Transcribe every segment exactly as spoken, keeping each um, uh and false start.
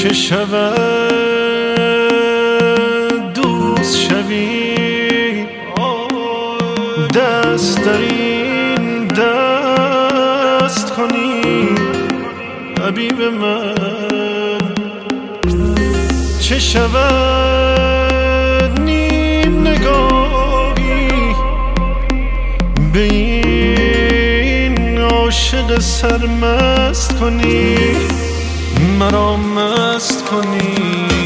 چه شود دوست شوی، دست در این دست کنی حبیب من. چه شود نیم نگاهی به این عاشق سرمست کنی، مرا مست کنی.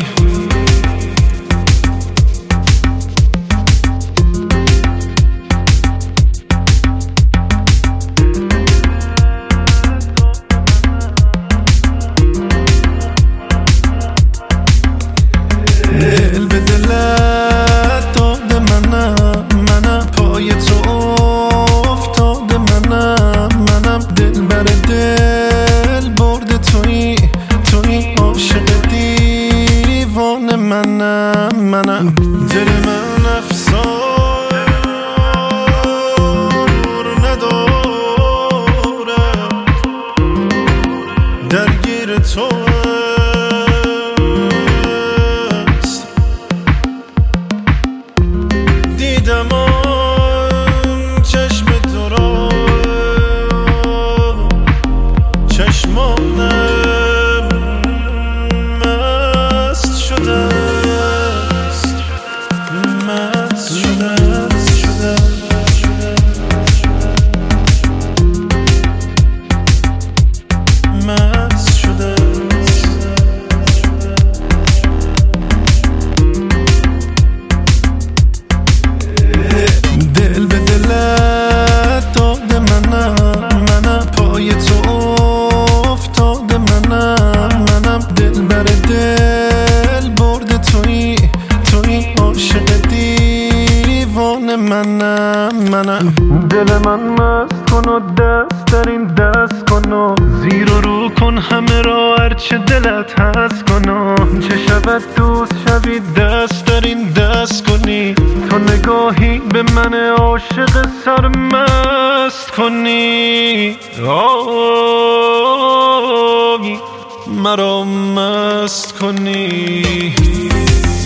دل به دلت داده منم، منم پای تو افتاده منم، منم دل بر دل برده تویی، تویی عاشق دیوانه منم، منم دل من افسار ندارد درگیر تو دیدم آن چشم تو را، چشمانم مست شده است، مست شده است، شده مست شده دل به دلت داده منم، منم پای تو افتاده منم، منم دل بر دل برده تویی، تویی عاشق دیوانه منم، منم دل من مست کن و دست در این دست کن و زیر و رو کن همه را هرچه دلت هست کن و چه شود دوست شوی دست در این دست کنی، تو نگاهی به من عاشق سرمست کنی، آی مرا مست کنی.